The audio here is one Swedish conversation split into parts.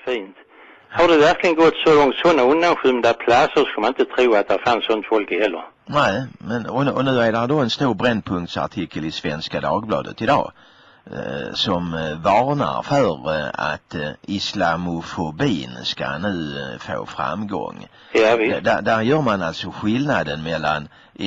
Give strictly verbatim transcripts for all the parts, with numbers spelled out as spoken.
fint. Har det verkligen gått så långt, sådana undanskymda platser ska man inte tro att det fanns sånt folk heller. Nej, men och, och nu är det då en stor brännpunktsartikel i Svenska Dagbladet idag eh, som eh, varnar för eh, att eh, islamofobin ska nu eh, få framgång. Ja, visst. Där, där gör man alltså skillnaden mellan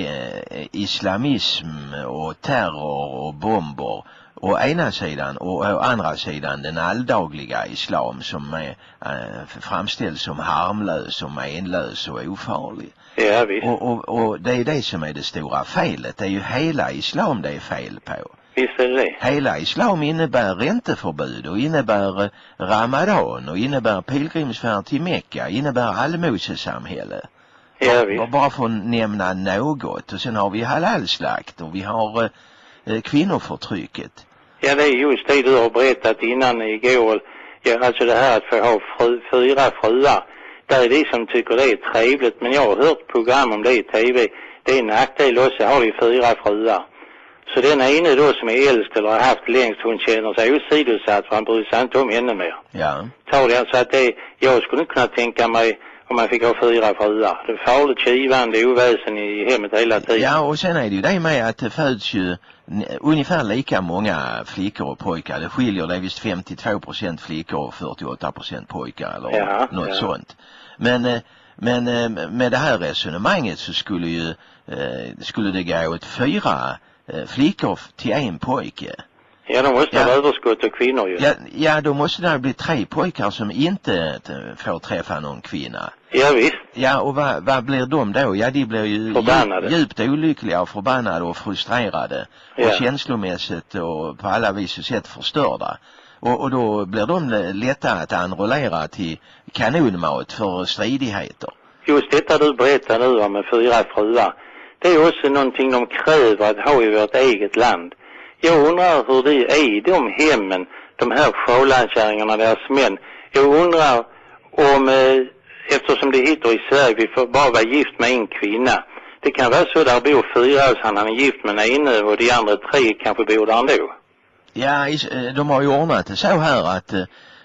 eh, islamism och terror och bomber å ena sidan och å andra sidan den alldagliga islam som är äh, framställs som harmlös och menlös och ofarlig. Ja, visst. Och, och, och det är det som är det stora felet. Det är ju hela islam det är fel på. Visst är det. Hela islam innebär ränteförbud och innebär eh, ramadan och innebär pilgrimsfärd till Mekka, innebär allmosesamhälle. Ja, visst. Bara, bara för att nämna något. Och sen har vi halalslakt och vi har eh, kvinnoförtrycket. Ja, det är just det du har berättat innan igår. Ja, alltså det här att få ha fru, fyra fruar. Där är det som tycker det är trevligt. Men jag har hört program om det i tv. Det är en nackdel också. Har vi fyra fruar. Så den ene då som är äldst eller har haft längst, hon känner sig åsidosatt för han bryr sig inte om henne mer. Ja. Ta det så att det, jag skulle inte kunna tänka mig om man fick ha fyra fruar. Det är farligt kivande oväsen i hemmet hela tiden. Ja, och sen är det ju det med att det föds ju ungefär lika många flickor och pojkar. Det skiljer, det är visst femtiotvå procent flickor och fyrtioåtta procent pojkar eller ja, något ja. sånt. Men, men med det här resonemanget så skulle ju skulle det gå åt fyra flickor till en pojke. Ja, de måste ja. ha överskott och kvinnor ju. Ja, ja, då måste det bli tre pojkar som inte får träffa någon kvinna. Ja, visst. Ja, och vad, vad blir de då? Ja, de blir ju förbannade. djupt olyckliga och förbannade och frustrerade. Ja. Och känslomässigt och på alla vis och sätt förstörda. Och, och då blir de lätta att enrollera till kanonmat för stridigheter. Just detta du berättar nu om med fyra fruar. Det är också någonting de kräver att ha i vårt eget land. Jag undrar hur det är i de hemmen, de här sjålandkärringarna, deras män. Jag undrar om, eh, eftersom det heter i Sverige, vi får bara vara gift med en kvinna. Det kan vara så där bor fyra och han är gift med en ene och de andra tre kanske bor där ändå. Ja, de har ju ordnat det så här att eh,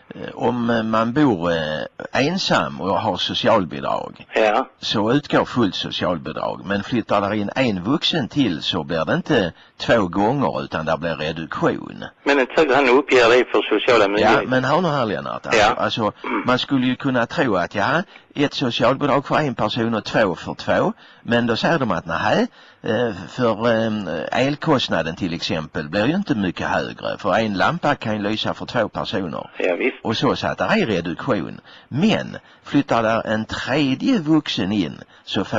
om man bor eh, ensam och har socialbidrag, ja, så utgår fullt socialbidrag. Men flyttar där in en vuxen till så blir det inte två gånger utan det blir reduktion. Men inte han uppger det för sociala myndigheter. Ja, men hör nu här Lennart. Alltså, ja. alltså mm. man skulle ju kunna tro att ja, ett socialbidrag för en person och två för två. Men då säger de att nej, för elkostnaden till exempel blir ju inte mycket högre. För en lampa kan ju lysa för två personer. Ja, visst. Och så så att det är reduktion. Men flyttar där en tredje vuxen in så får